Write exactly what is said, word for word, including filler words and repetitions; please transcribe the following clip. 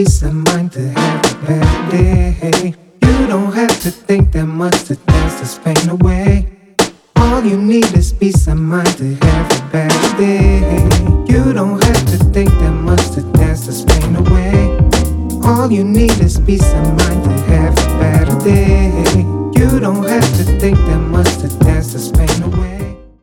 peace of mind to have a better day. You don't have to think that much to dance this pain away. All you need is peace of mind to have a better day. You don't have to think that much to dance this pain away. All you need is peace of mind to have a better day. You don't have to think that much to dance this pain away.